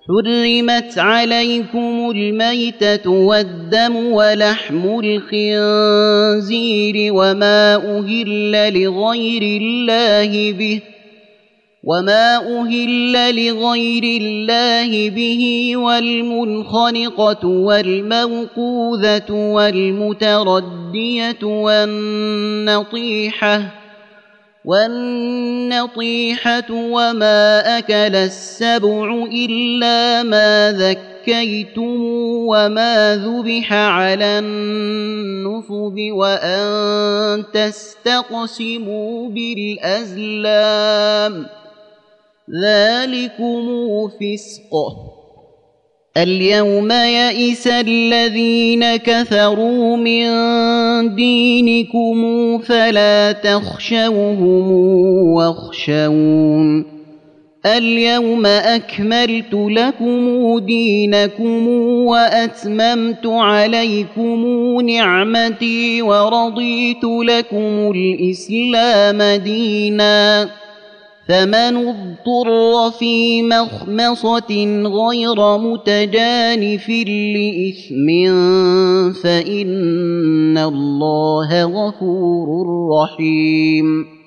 حرمت عليكم الميتة والدم ولحم الخنزير وما أهل لغير الله به والمنخنقة والموقوذة والمتردية والنطيحة وما أكل السبع إلا ما ذكيتم وما ذبح على النصب وأن تستقسموا بالأزلام ذلكم فسق. اليوم يئس الذين كفروا من دينكم فلا تخشوهم واخشون اليوم أكملت لكم دينكم وأتممت عليكم نعمتي ورضيت لكم الإسلام دينا فمن اضطر في مخمصة غير متجانف لإثم فإن الله غفور رحيم.